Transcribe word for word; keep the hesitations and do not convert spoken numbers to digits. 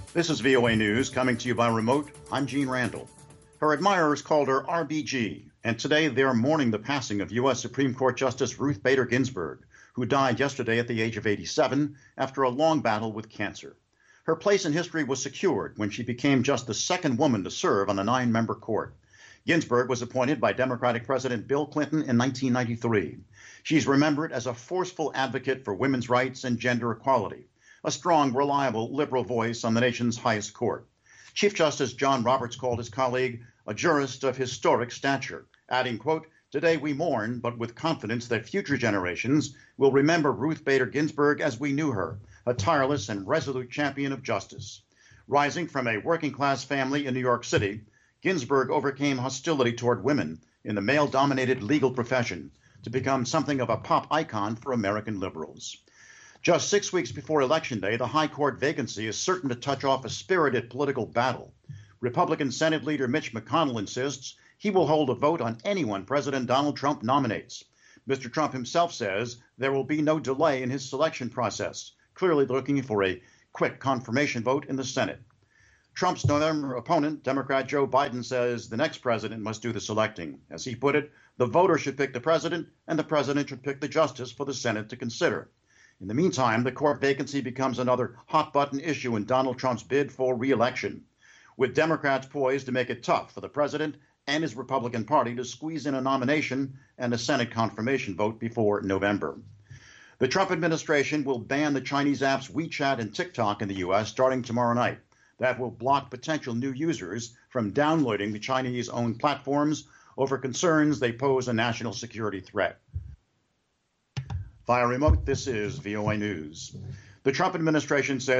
This is V O A News coming to you by remote. I'm Gene Randall. Her admirers called her R B G, and today they're mourning the passing of U S Supreme Court Justice Ruth Bader Ginsburg, who died yesterday at the age of eighty-seven after a long battle with cancer. Her place in history was secured when she became just the second woman to serve on a nine-member court. Ginsburg was appointed by Democratic President Bill Clinton in nineteen ninety-three. She's remembered as a forceful advocate for women's rights and gender equality, a strong, reliable, liberal voice on the nation's highest court. Chief Justice John Roberts called his colleague a jurist of historic stature, adding, quote, "Today we mourn, but with confidence that future generations will remember Ruth Bader Ginsburg as we knew her, a tireless and resolute champion of justice." Rising from a working-class family in New York City, Ginsburg overcame hostility toward women in the male-dominated legal profession to become something of a pop icon for American liberals. Just six weeks before Election Day, the High Court vacancy is certain to touch off a spirited political battle. Republican Senate Leader Mitch McConnell insists he will hold a vote on anyone President Donald Trump nominates. Mister Trump himself says there will be no delay in his selection process, clearly looking for a quick confirmation vote in the Senate. Trump's November opponent, Democrat Joe Biden, says the next president must do the selecting. As he put it, the voter should pick the president, and the president should pick the justice for the Senate to consider. In the meantime, the court vacancy becomes another hot-button issue in Donald Trump's bid for re-election, with Democrats poised to make it tough for the president and his Republican Party to squeeze in a nomination and a Senate confirmation vote before November. The Trump administration will ban the Chinese apps WeChat and TikTok in the U S starting tomorrow night. That will block potential new users from downloading the Chinese-owned platforms over concerns they pose a national security threat. Via remote, this is V O A News. The Trump administration says